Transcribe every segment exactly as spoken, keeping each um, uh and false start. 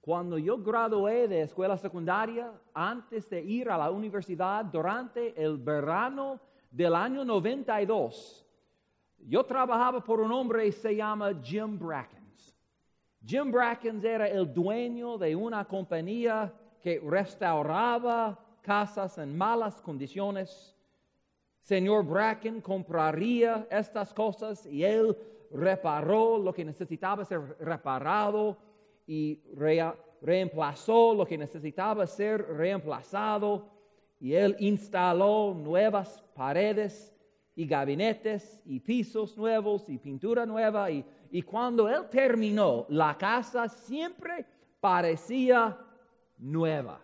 Cuando yo gradué de escuela secundaria, antes de ir a la universidad, durante el verano del año noventa y dos, yo trabajaba por un hombre que se llama Jim Brackens. Jim Brackens era el dueño de una compañía que restauraba casas en malas condiciones. Señor Bracken compraría estas cosas y él reparó lo que necesitaba ser reparado y re, reemplazó lo que necesitaba ser reemplazado, y él instaló nuevas paredes y gabinetes y pisos nuevos y pintura nueva, y, y cuando él terminó, la casa siempre parecía nueva.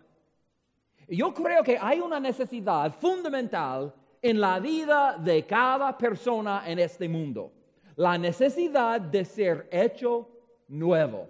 Y yo creo que hay una necesidad fundamental en la vida de cada persona en este mundo, la necesidad de ser hecho nuevo.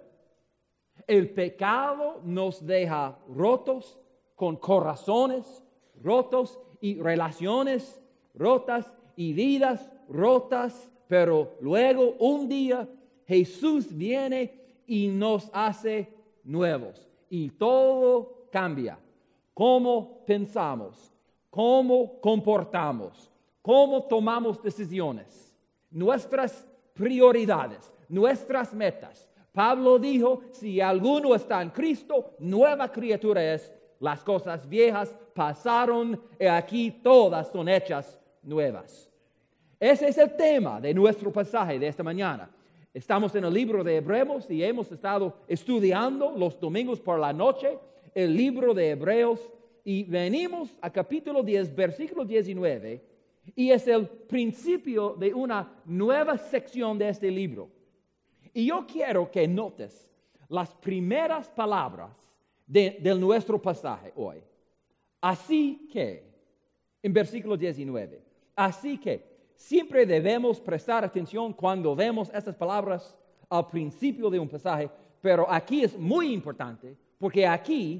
El pecado nos deja rotos, con corazones rotos y relaciones rotas y vidas rotas, pero luego un día Jesús viene y nos hace nuevos y todo cambia. Cómo pensamos, cómo comportamos, cómo tomamos decisiones, nuestras prioridades, nuestras metas. Pablo dijo, si alguno está en Cristo, nueva criatura es. Las cosas viejas pasaron y aquí todas son hechas nuevas. Ese es el tema de nuestro pasaje de esta mañana. Estamos en el libro de Hebreos y hemos estado estudiando los domingos por la noche el libro de Hebreos, y venimos a capítulo diez, versículo diecinueve, y es el principio de una nueva sección de este libro. Y yo quiero que notes las primeras palabras de, de nuestro pasaje hoy. Así que, en versículo diecinueve, así que siempre debemos prestar atención cuando vemos estas palabras al principio de un pasaje, pero aquí es muy importante porque aquí,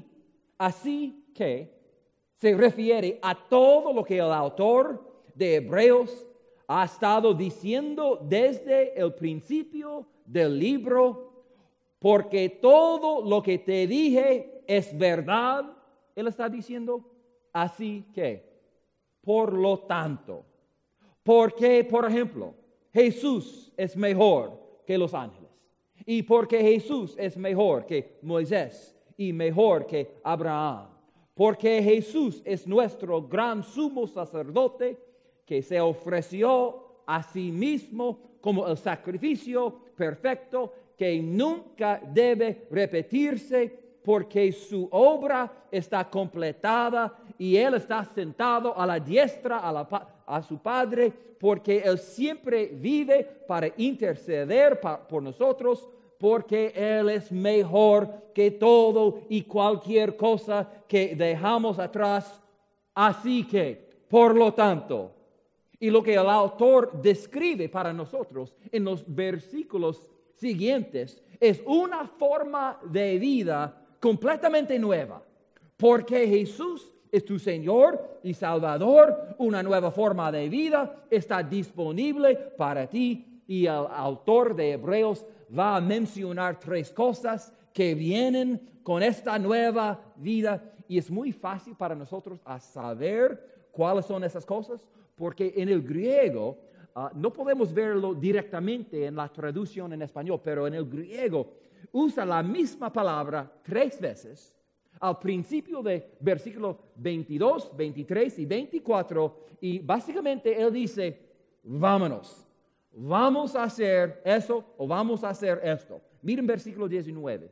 así que, se refiere a todo lo que el autor de Hebreos ha estado diciendo desde el principio del libro, porque todo lo que te dije es verdad. Él está diciendo, así que, por lo tanto, porque, por ejemplo, Jesús es mejor que los ángeles, y porque Jesús es mejor que Moisés y mejor que Abraham, porque Jesús es nuestro gran sumo sacerdote que se ofreció a sí mismo como el sacrificio perfecto que nunca debe repetirse, porque su obra está completada y Él está sentado a la diestra a, la, a su Padre, porque Él siempre vive para interceder pa, por nosotros, porque Él es mejor que todo y cualquier cosa que dejamos atrás. Así que, por lo tanto, y lo que el autor describe para nosotros en los versículos siguientes es una forma de vida completamente nueva, porque Jesús es tu Señor y Salvador. Una nueva forma de vida está disponible para ti, y el autor de Hebreos va a mencionar tres cosas que vienen con esta nueva vida, y es muy fácil para nosotros a saber cuáles son esas cosas, porque en el griego uh, no podemos verlo directamente en la traducción en español, pero en el griego usa la misma palabra tres veces al principio de versículo veintidós, veintitrés y veinticuatro, y básicamente él dice, vámonos, vamos a hacer eso o vamos a hacer esto. Miren versículo diecinueve.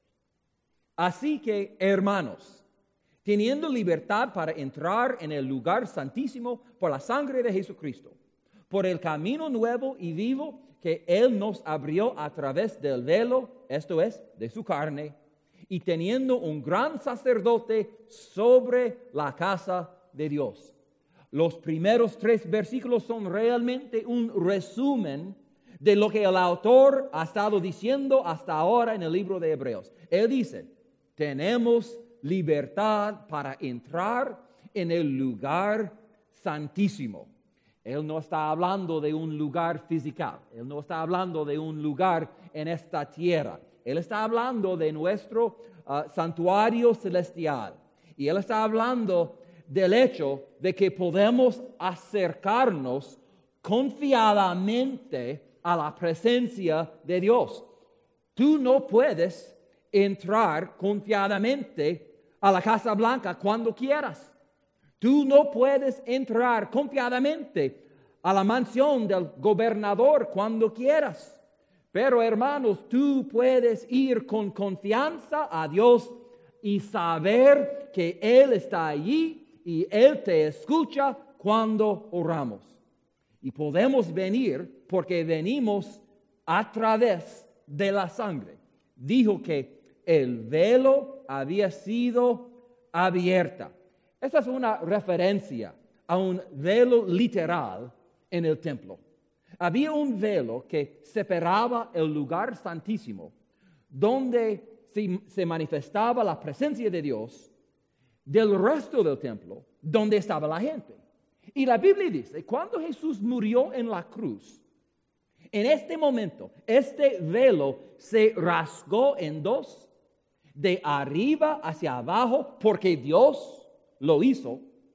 Así que, hermanos, teniendo libertad para entrar en el lugar santísimo por la sangre de Jesucristo, por el camino nuevo y vivo que Él nos abrió a través del velo, esto es, de su carne, y teniendo un gran sacerdote sobre la casa de Dios. Los primeros tres versículos son realmente un resumen de lo que el autor ha estado diciendo hasta ahora en el libro de Hebreos. Él dice, tenemos libertad para entrar en el lugar santísimo. Él no está hablando de un lugar físico, Él no está hablando de un lugar en esta tierra. Él está hablando de nuestro uh, santuario celestial. Y Él está hablando del hecho de que podemos acercarnos confiadamente a la presencia de Dios. Tú no puedes entrar confiadamente a la Casa Blanca cuando quieras. Tú no puedes entrar confiadamente a la mansión del gobernador cuando quieras. Pero hermanos, tú puedes ir con confianza a Dios y saber que Él está allí y Él te escucha cuando oramos. Y podemos venir porque venimos a través de la sangre. Dijo que el velo había sido abierta. Esta es una referencia a un velo literal en el templo. Había un velo que separaba el lugar santísimo, donde se, se manifestaba la presencia de Dios, del resto del templo, donde estaba la gente. Y la Biblia dice, cuando Jesús murió en la cruz, en este momento, este velo se rasgó en dos, de arriba hacia abajo, porque Dios lo hizo,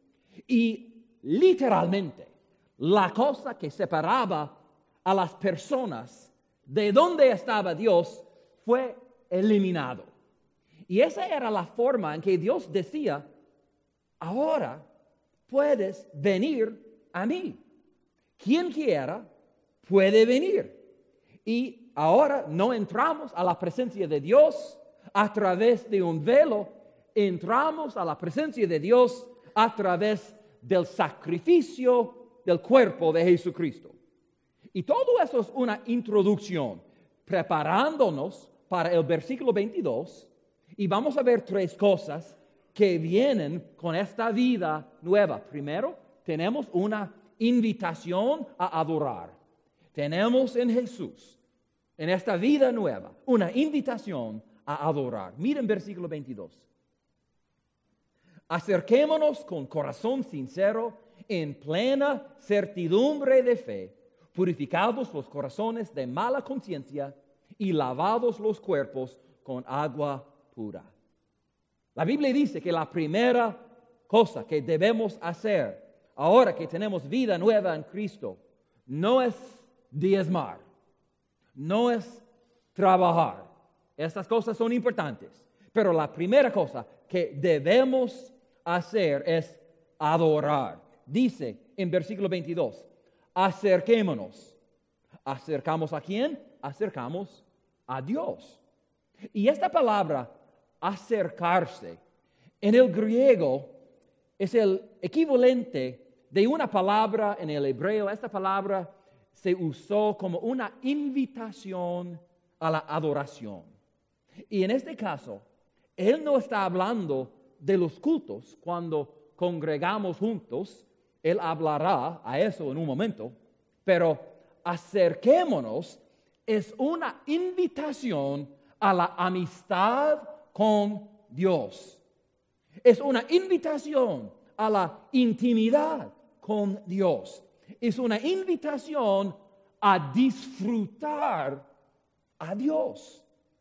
y literalmente, la cosa que separaba a las personas de donde estaba Dios fue eliminado. Y esa era la forma en que Dios decía, ahora puedes venir a mí. Quien quiera puede venir. Y ahora no entramos a la presencia de Dios a través de un velo, entramos a la presencia de Dios a través del sacrificio del cuerpo de Jesucristo. Y todo eso es una introducción, preparándonos para el versículo veintidós, y vamos a ver tres cosas que vienen con esta vida nueva. Primero, tenemos una invitación a adorar. Tenemos en Jesús, en esta vida nueva, una invitación a adorar. Miren versículo veintidós. Acerquémonos con corazón sincero, en plena certidumbre de fe, purificados los corazones de mala conciencia y lavados los cuerpos con agua pura. La Biblia dice que la primera cosa que debemos hacer ahora que tenemos vida nueva en Cristo no es diezmar, no es trabajar. Estas cosas son importantes, pero la primera cosa que debemos hacer es adorar. Dice en versículo veintidós, acerquémonos. ¿Acercamos a quién? Acercamos a Dios. Y esta palabra, acercarse, en el griego es el equivalente de una palabra en el hebreo. Esta palabra se usó como una invitación a la adoración. Y en este caso, él no está hablando de los cultos cuando congregamos juntos. Él hablará a eso en un momento, pero acerquémonos es una invitación a la amistad con Dios. Es una invitación a la intimidad con Dios. Es una invitación a disfrutar a Dios.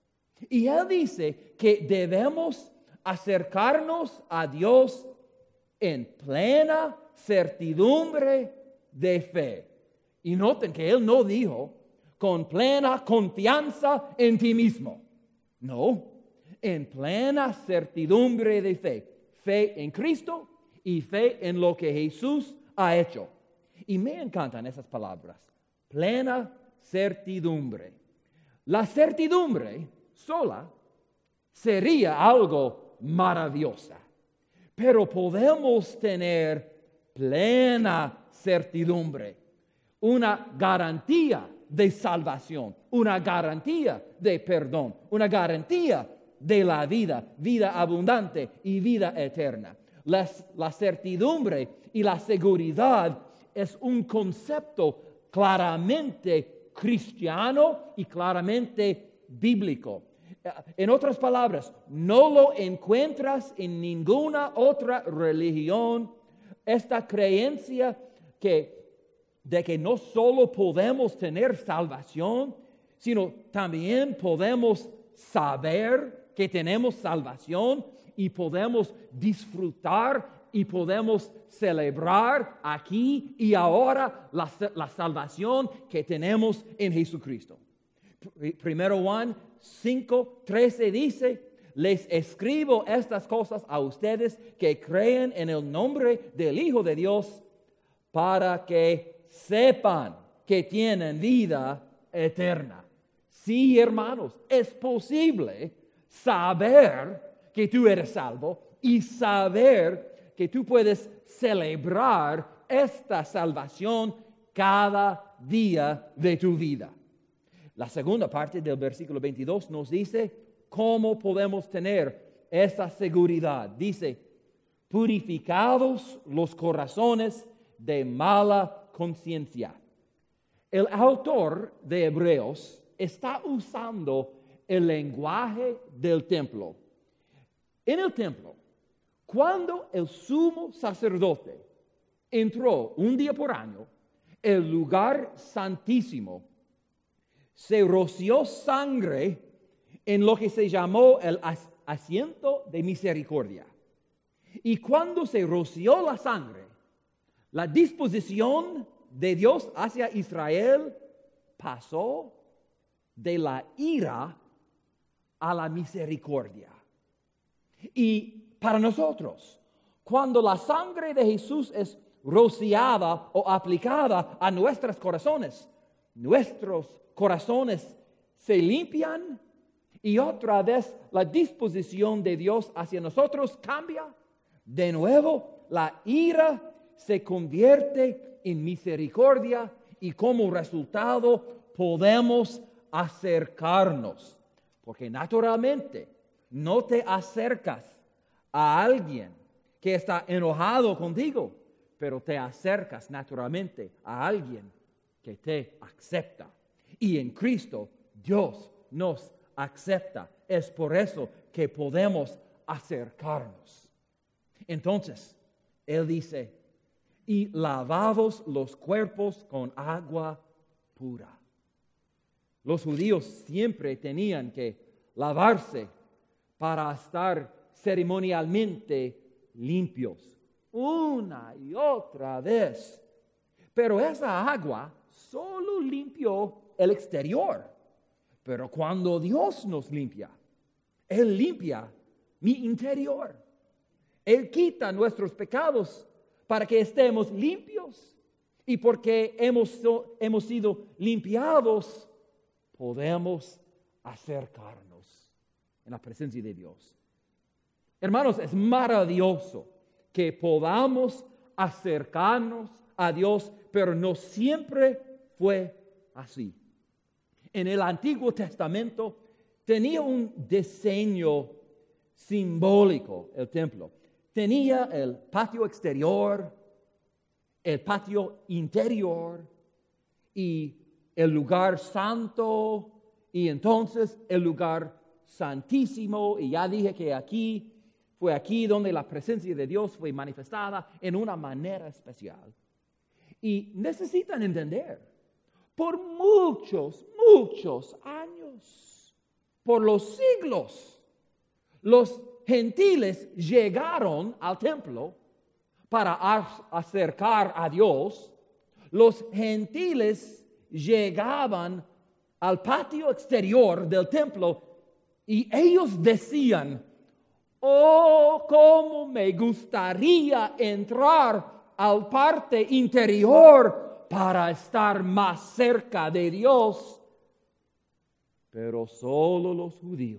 Y él dice que debemos acercarnos a Dios en plena certidumbre de fe. Y noten que él no dijo con plena confianza en ti mismo. No, en plena certidumbre de fe. Fe en Cristo y fe en lo que Jesús ha hecho. Y me encantan esas palabras. Plena certidumbre. La certidumbre sola sería algo maravillosa. Pero podemos tener plena certidumbre, una garantía de salvación, una garantía de perdón, una garantía de la vida, vida abundante y vida eterna. La, la certidumbre y la seguridad es un concepto claramente cristiano y claramente bíblico. En otras palabras, no lo encuentras en ninguna otra religión. Esta creencia que, de que no solo podemos tener salvación, sino también podemos saber que tenemos salvación y podemos disfrutar y podemos celebrar aquí y ahora la, la salvación que tenemos en Jesucristo. Primero Juan cinco, trece dice: les escribo estas cosas a ustedes que creen en el nombre del Hijo de Dios, para que sepan que tienen vida eterna. Sí, hermanos, es posible saber que tú eres salvo y saber que tú puedes celebrar esta salvación cada día de tu vida. La segunda parte del versículo veintidós nos dice cómo podemos tener esa seguridad. Dice: purificados los corazones de mala conciencia. El autor de Hebreos está usando el lenguaje del templo. En el templo, cuando el sumo sacerdote entró un día por año, el lugar santísimo, se roció sangre en lo que se llamó el asiento de misericordia. Y cuando se roció la sangre, la disposición de Dios hacia Israel pasó de la ira a la misericordia. Y para nosotros, cuando la sangre de Jesús es rociada o aplicada a nuestros corazones, nuestros corazones se limpian y otra vez la disposición de Dios hacia nosotros cambia. De nuevo, la ira se convierte en misericordia y como resultado podemos acercarnos. Porque naturalmente no te acercas a alguien que está enojado contigo, pero te acercas naturalmente a alguien que te acepta. Y en Cristo Dios nos acepta. Es por eso que podemos acercarnos. Entonces, Él dice: y lavados los cuerpos con agua pura. Los judíos siempre tenían que lavarse para estar ceremonialmente limpios, una y otra vez. Pero esa agua solo limpió el exterior. Pero cuando Dios nos limpia, Él limpia mi interior. Él quita nuestros pecados para que estemos limpios. Y porque hemos, hemos sido limpiados, podemos acercarnos en la presencia de Dios. Hermanos, es maravilloso que podamos acercarnos a Dios, pero no siempre fue así. En el Antiguo Testamento tenía un diseño simbólico el templo. Tenía el patio exterior, el patio interior y el lugar santo y entonces el lugar santísimo. Y ya dije que aquí fue aquí donde la presencia de Dios fue manifestada en una manera especial. Y necesitan entender, por muchos, muchos años, por los siglos, los gentiles llegaron al templo para acercar a Dios. Los gentiles llegaban al patio exterior del templo y ellos decían: oh, cómo me gustaría entrar al parte interior para estar más cerca de Dios. Pero solo los judíos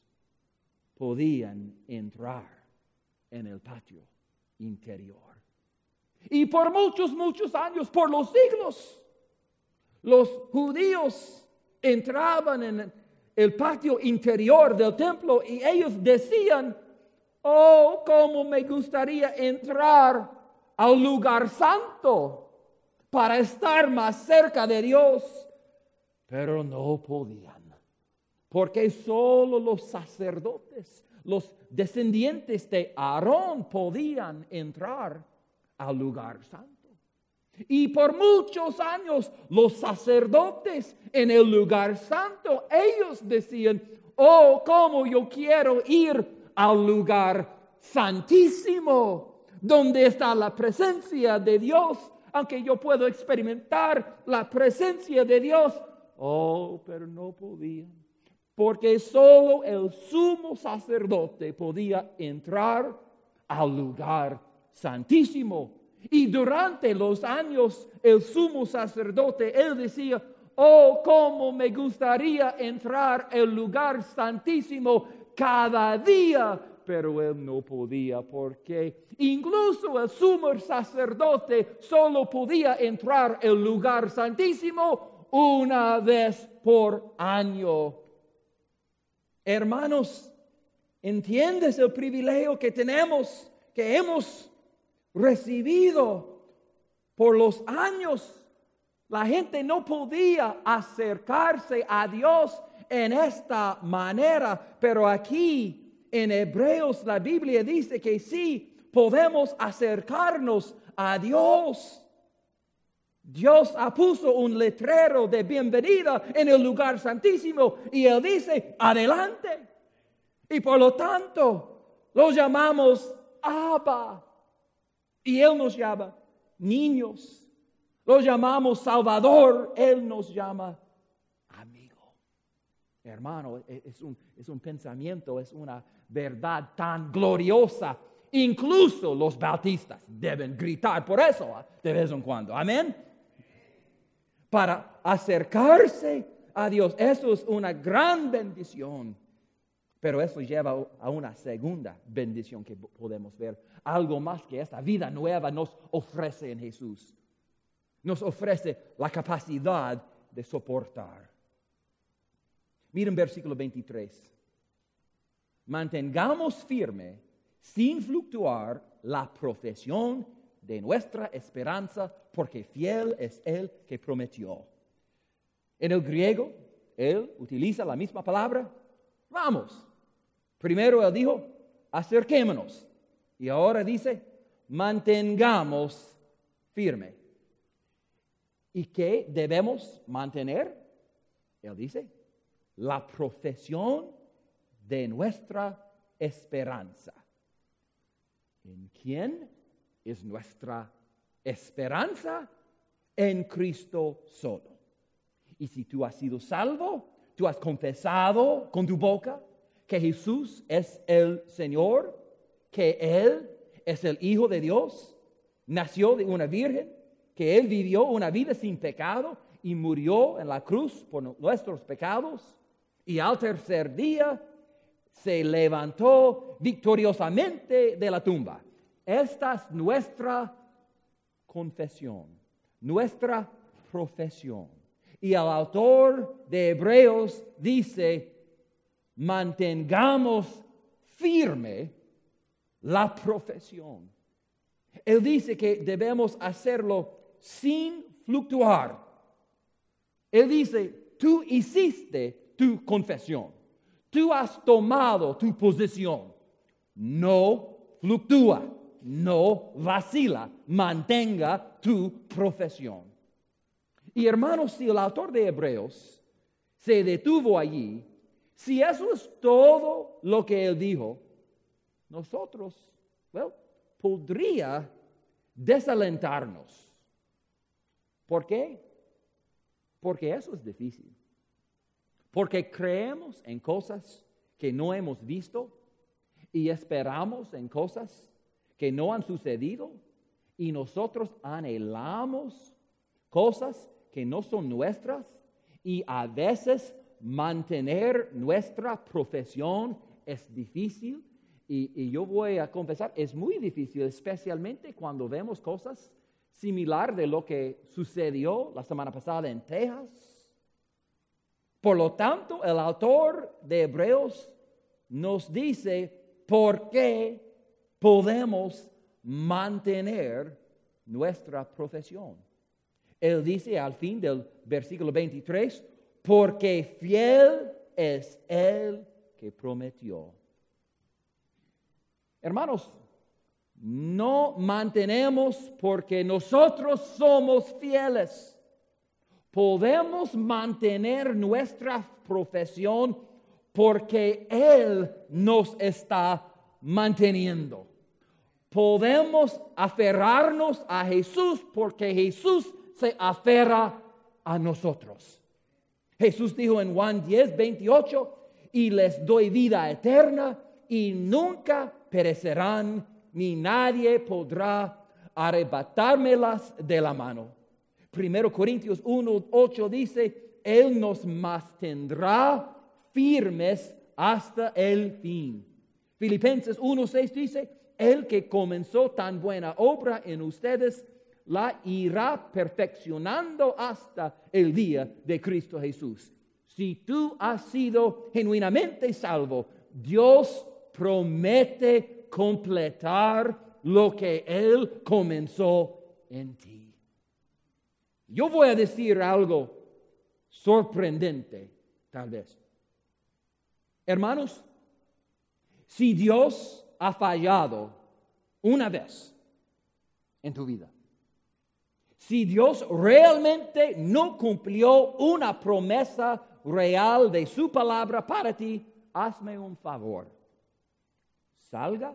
podían entrar en el patio interior. Y por muchos, muchos años, por los siglos, los judíos entraban en el patio interior del templo y ellos decían: oh, cómo me gustaría entrar al lugar santo para estar más cerca de Dios. Pero no podían, porque solo los sacerdotes, los descendientes de Aarón podían entrar al lugar santo. Y por muchos años los sacerdotes en el lugar santo, ellos decían: Oh, cómo yo quiero ir al lugar santísimo, donde está la presencia de Dios, aunque yo puedo experimentar la presencia de Dios. Oh, pero no podía, porque solo el sumo sacerdote podía entrar al lugar santísimo. Y durante los años, el sumo sacerdote, él decía, oh, cómo me gustaría entrar al lugar santísimo cada día, pero él no podía, porque incluso el sumo sacerdote solo podía entrar al lugar santísimo una vez por año. Hermanos, ¿entiendes el privilegio que tenemos, que hemos recibido por los años? La gente no podía acercarse a Dios en esta manera, pero aquí en Hebreos la Biblia dice que sí podemos acercarnos a Dios. Dios ha puesto un letrero de bienvenida en el lugar santísimo y Él dice, adelante. Y por lo tanto, lo llamamos Abba. Y Él nos llama niños. Lo llamamos Salvador, Él nos llama amigo. Hermano, es un, es un pensamiento, es una verdad tan gloriosa. Incluso los bautistas deben gritar por eso de vez en cuando. Amén. Para acercarse a Dios, eso es una gran bendición. Pero eso lleva a una segunda bendición que podemos ver. Algo más que esta vida nueva nos ofrece en Jesús. Nos ofrece la capacidad de soportar. Miren versículo veintitrés. Mantengamos firme, sin fluctuar, la profesión de nuestra esperanza, porque fiel es el que prometió. En el griego, él utiliza la misma palabra. Vamos. Primero él dijo, acerquémonos. Y ahora dice, mantengamos firme. ¿Y qué debemos mantener? Él dice, la profesión de nuestra esperanza. ¿En quién es nuestra esperanza? En Cristo solo. Y si tú has sido salvo, tú has confesado con tu boca que Jesús es el Señor, que Él es el Hijo de Dios, nació de una virgen, que Él vivió una vida sin pecado y murió en la cruz por nuestros pecados, y al tercer día se levantó victoriosamente de la tumba. Esta es nuestra confesión, nuestra profesión. Y el autor de Hebreos dice, mantengamos firme la profesión. Él dice que debemos hacerlo sin fluctuar. Él dice, tú hiciste tu confesión. Tú has tomado tu posición. No fluctúa, no vacila, mantenga tu profesión. Y hermanos, si el autor de Hebreos se detuvo allí, si eso es todo lo que él dijo, nosotros, well, podría desalentarnos. ¿Por qué? Porque eso es difícil. Porque creemos en cosas que no hemos visto y esperamos en cosas que no han sucedido y nosotros anhelamos cosas que no son nuestras y a veces mantener nuestra profesión es difícil y, y yo voy a confesar, es muy difícil, especialmente cuando vemos cosas similar de lo que sucedió la semana pasada en Texas. Por lo tanto, el autor de Hebreos nos dice por qué podemos mantener nuestra profesión. Él dice al fin del versículo veintitrés, porque fiel es el que prometió. Hermanos, no mantenemos porque nosotros somos fieles. Podemos mantener nuestra profesión porque Él nos está manteniendo. Podemos aferrarnos a Jesús porque Jesús se aferra a nosotros. Jesús dijo en Juan diez, veintiocho, y les doy vida eterna y nunca perecerán, ni nadie podrá arrebatármelas de la mano. Primero Corintios uno, ocho dice, Él nos mantendrá firmes hasta el fin. Filipenses uno, seis dice, el que comenzó tan buena obra en ustedes, la irá perfeccionando hasta el día de Cristo Jesús. Si tú has sido genuinamente salvo, Dios promete completar lo que Él comenzó en ti. Yo voy a decir algo sorprendente, tal vez. Hermanos, si Dios ha fallado una vez en tu vida, si Dios realmente no cumplió una promesa real de su palabra para ti, hazme un favor. Salga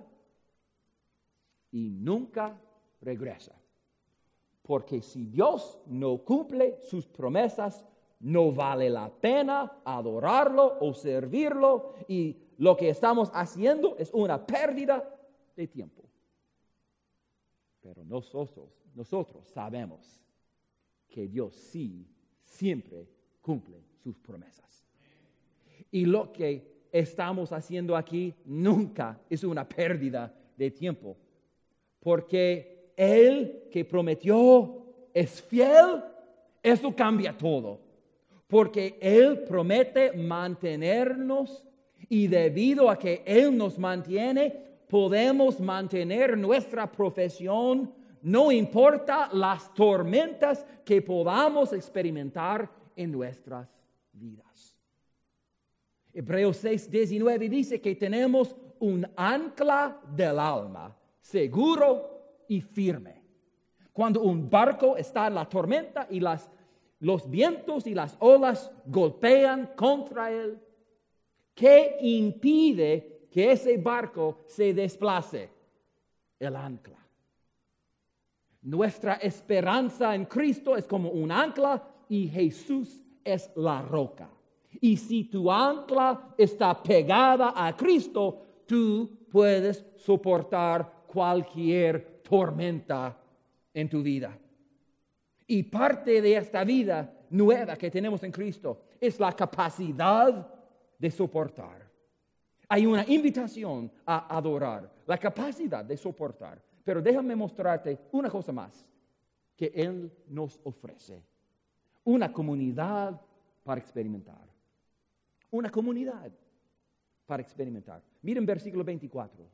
y nunca regresa. Porque si Dios no cumple sus promesas, no vale la pena adorarlo o servirlo, y lo que estamos haciendo es una pérdida de tiempo. Pero nosotros, nosotros sabemos que Dios sí siempre cumple sus promesas. Y lo que estamos haciendo aquí nunca es una pérdida de tiempo, porque Él que prometió es fiel. Eso cambia todo, porque Él promete mantenernos, y debido a que Él nos mantiene, podemos mantener nuestra profesión, no importa las tormentas que podamos experimentar en nuestras vidas. Hebreos seis, diecinueve dice que tenemos un ancla del alma, seguro y firme. Cuando un barco está en la tormenta y las, los vientos y las olas golpean contra él, ¿qué impide que ese barco se desplace? El ancla. Nuestra esperanza en Cristo es como un ancla y Jesús es la roca. Y si tu ancla está pegada a Cristo, tú puedes soportar cualquier tormenta en tu vida. Y parte de esta vida nueva que tenemos en Cristo es la capacidad de soportar. Hay una invitación a adorar, la capacidad de soportar. Pero déjame mostrarte una cosa más que Él nos ofrece. Una comunidad para experimentar. Una comunidad para experimentar. Miren versículo veinticuatro.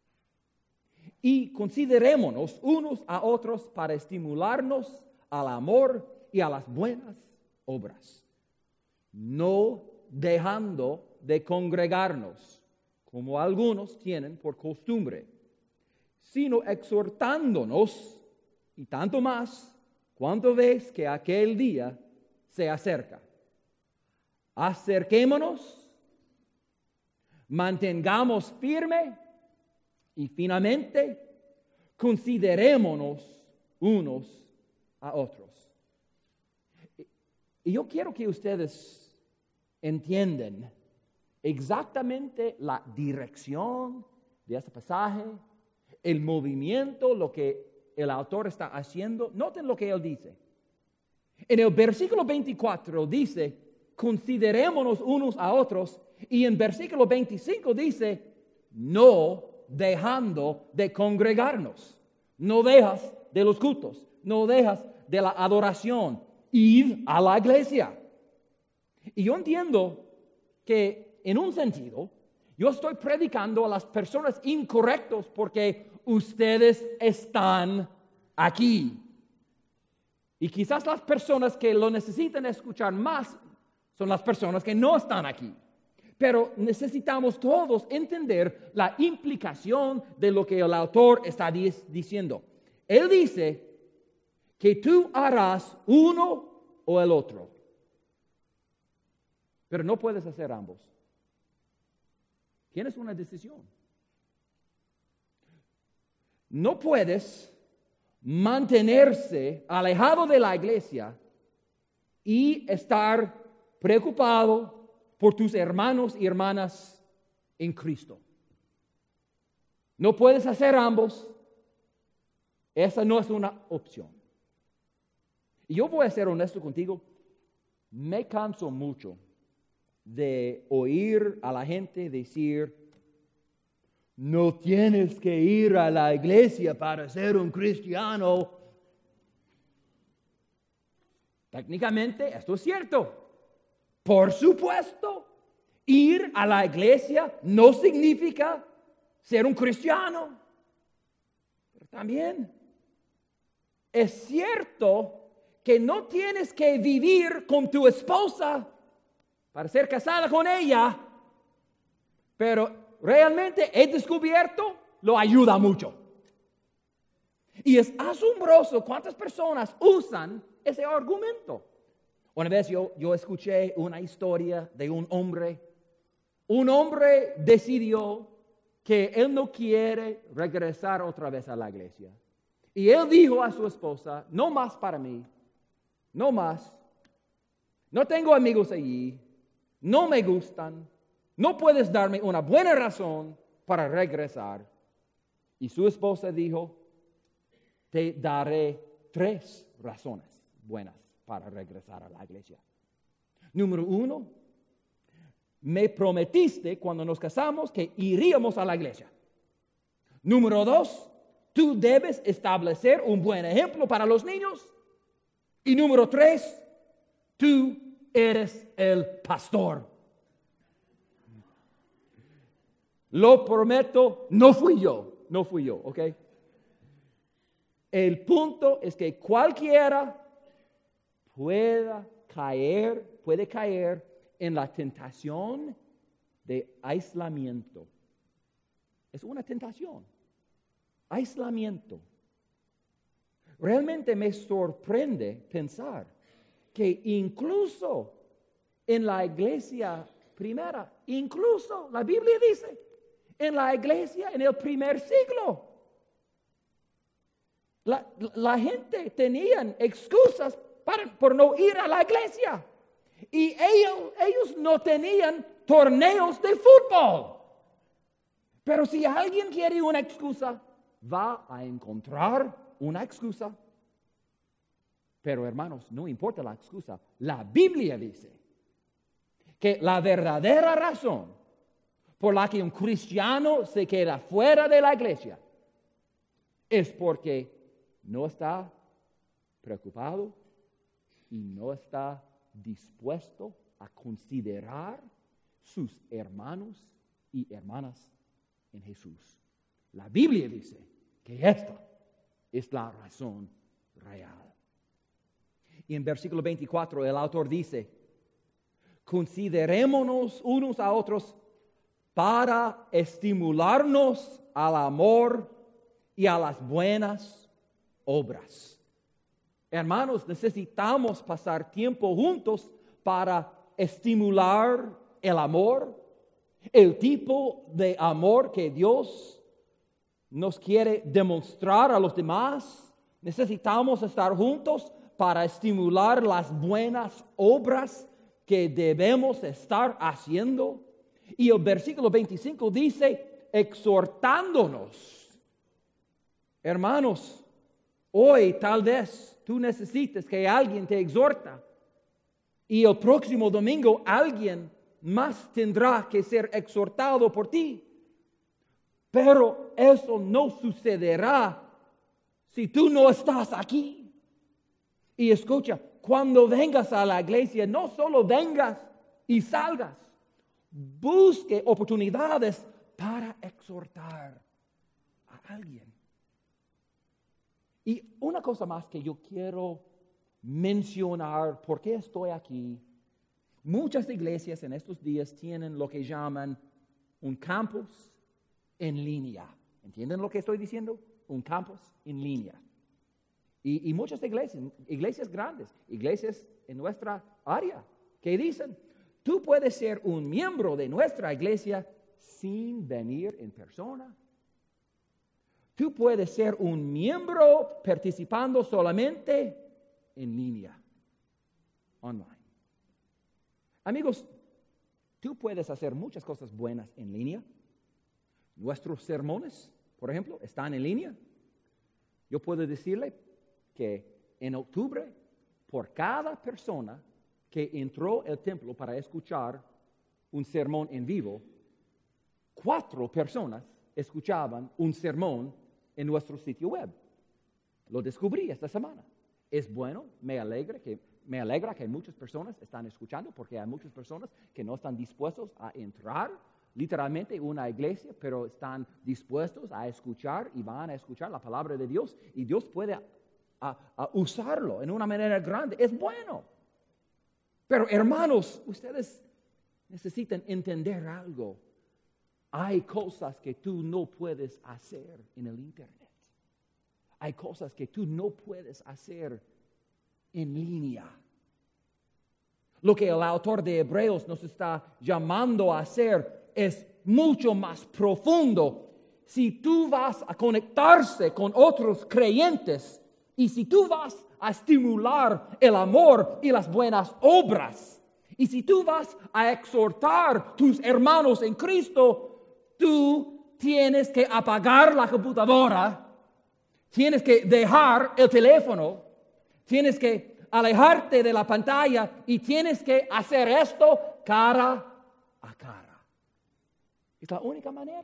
Y considerémonos unos a otros para estimularnos al amor y a las buenas obras, no dejando de congregarnos, como algunos tienen por costumbre, sino exhortándonos, y tanto más cuando ves que aquel día se acerca. Acerquémonos, mantengamos firme y finalmente considerémonos unos a otros. Y yo quiero que ustedes entiendan exactamente la dirección de este pasaje, el movimiento, lo que el autor está haciendo. Noten lo que él dice. En el versículo veinticuatro dice, considerémonos unos a otros, y en versículo veinticinco dice, no dejando de congregarnos. No dejas de los cultos, no dejas de la adoración, id a la iglesia. Y yo entiendo que en un sentido, yo estoy predicando a las personas incorrectas porque ustedes están aquí. Y quizás las personas que lo necesitan escuchar más son las personas que no están aquí. Pero necesitamos todos entender la implicación de lo que el autor está diciendo. Él dice que tú harás uno o el otro. Pero no puedes hacer ambos. Tienes una decisión. No puedes mantenerse alejado de la iglesia y estar preocupado por tus hermanos y hermanas en Cristo. No puedes hacer ambos. Esa no es una opción. Y yo voy a ser honesto contigo. Me canso mucho de oír a la gente decir, no tienes que ir a la iglesia para ser un cristiano. Técnicamente esto es cierto. Por supuesto, ir a la iglesia no significa ser un cristiano. Pero también es cierto que no tienes que vivir con tu esposa para ser casada con ella, pero realmente he descubierto, lo ayuda mucho. Y es asombroso cuántas personas usan ese argumento. Una vez yo, yo escuché una historia de un hombre. Un hombre decidió que él no quiere regresar otra vez a la iglesia. Y él dijo a su esposa, no más para mí, no más. No tengo amigos allí, no me gustan. No puedes darme una buena razón para regresar. Y su esposa dijo, te daré tres razones buenas para regresar a la iglesia. Número uno, me prometiste cuando nos casamos que iríamos a la iglesia. Número dos, tú debes establecer un buen ejemplo para los niños. Y número tres, tú eres el pastor. Lo prometo, no fui yo, no fui yo, ¿ok? El punto es que cualquiera pueda caer, puede caer en la tentación de aislamiento. Es una tentación. Aislamiento. Realmente me sorprende pensar que incluso en la iglesia primera, incluso la Biblia dice, en la iglesia en el primer siglo, la, la gente tenía excusas para, por no ir a la iglesia. Y ellos, ellos no tenían torneos de fútbol. Pero si alguien quiere una excusa, va a encontrar una excusa. Pero hermanos, no importa la excusa. La Biblia dice que la verdadera razón por la que un cristiano se queda fuera de la iglesia es porque no está preocupado y no está dispuesto a considerar sus hermanos y hermanas en Jesús. La Biblia dice que esta es la razón real. Y en versículo veinticuatro el autor dice, considerémonos unos a otros para estimularnos al amor y a las buenas obras. Hermanos, necesitamos pasar tiempo juntos para estimular el amor, el tipo de amor que Dios nos quiere demostrar a los demás. Necesitamos estar juntos para estimular las buenas obras que debemos estar haciendo. Y el versículo veinticinco dice, exhortándonos. Hermanos, hoy tal vez tú necesites que alguien te exhorta. Y el próximo domingo alguien más tendrá que ser exhortado por ti. Pero eso no sucederá si tú no estás aquí. Y escucha, cuando vengas a la iglesia, no solo vengas y salgas. Busque oportunidades para exhortar a alguien. Y una cosa más que yo quiero mencionar, ¿por qué estoy aquí? Muchas iglesias en estos días tienen lo que llaman un campus en línea. ¿Entienden lo que estoy diciendo? Un campus en línea. Y, y muchas iglesias, iglesias grandes, iglesias en nuestra área, que dicen, tú puedes ser un miembro de nuestra iglesia sin venir en persona. Tú puedes ser un miembro participando solamente en línea, online. Amigos, tú puedes hacer muchas cosas buenas en línea. Nuestros sermones, por ejemplo, están en línea. Yo puedo decirle que en octubre, por cada persona que entró al templo para escuchar un sermón en vivo, cuatro personas escuchaban un sermón en nuestro sitio web. Lo descubrí esta semana. Es bueno, me alegra que, me alegra que muchas personas están escuchando, porque hay muchas personas que no están dispuestos a entrar literalmente en una iglesia, pero están dispuestos a escuchar y van a escuchar la palabra de Dios, y Dios puede a, a usarlo en una manera grande. Es bueno. Pero hermanos, ustedes necesitan entender algo. Hay cosas que tú no puedes hacer en el Internet. Hay cosas que tú no puedes hacer en línea. Lo que el autor de Hebreos nos está llamando a hacer es mucho más profundo. Si tú vas a conectarse con otros creyentes y si tú vas a estimular el amor y las buenas obras, y si tú vas a exhortar tus hermanos en Cristo, tú tienes que apagar la computadora, tienes que dejar el teléfono, tienes que alejarte de la pantalla y tienes que hacer esto cara a cara. Es la única manera.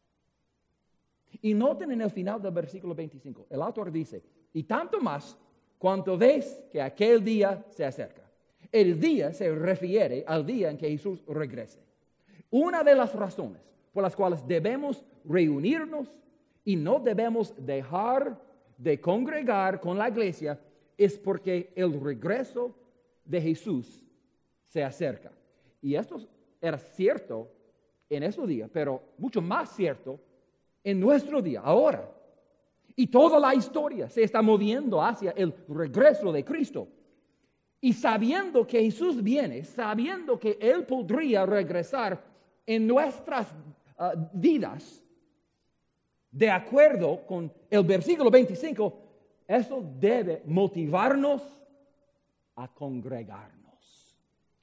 Y noten en el final del versículo veinticinco, el autor dice, y tanto más cuanto ves que aquel día se acerca. El día se refiere al día en que Jesús regrese. Una de las razones por las cuales debemos reunirnos y no debemos dejar de congregar con la iglesia es porque el regreso de Jesús se acerca. Y esto era cierto en ese día, pero mucho más cierto en nuestro día, ahora. Y toda la historia se está moviendo hacia el regreso de Cristo. Y sabiendo que Jesús viene, sabiendo que Él podría regresar en nuestras uh, vidas, de acuerdo con el versículo veinticinco, eso debe motivarnos a congregarnos.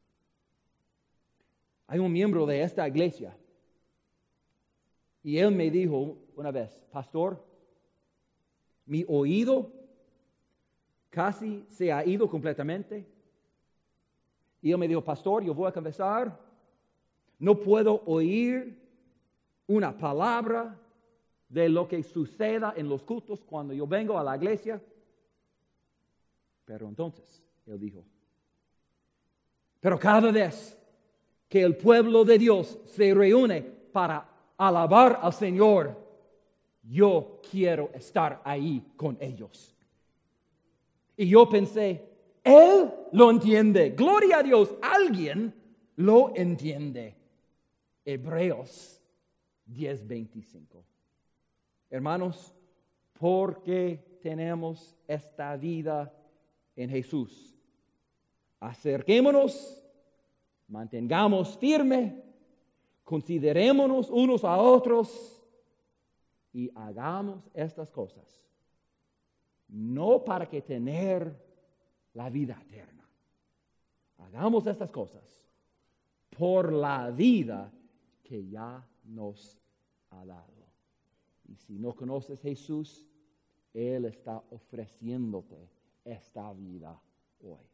Hay un miembro de esta iglesia y él me dijo una vez, pastor, mi oído casi se ha ido completamente. Y él me dijo, pastor, yo voy a confesar, no puedo oír una palabra de lo que suceda en los cultos cuando yo vengo a la iglesia. Pero entonces, él dijo, pero cada vez que el pueblo de Dios se reúne para alabar al Señor, yo quiero estar ahí con ellos. Y yo pensé, Él lo entiende. Gloria a Dios, alguien lo entiende. Hebreos diez veinticinco. Hermanos, porque tenemos esta vida en Jesús, acerquémonos, mantengamos firme, considerémonos unos a otros y hagamos estas cosas, no para que tener la vida eterna. Hagamos estas cosas por la vida que ya nos ha dado. Y si no conoces a Jesús, Él está ofreciéndote esta vida hoy.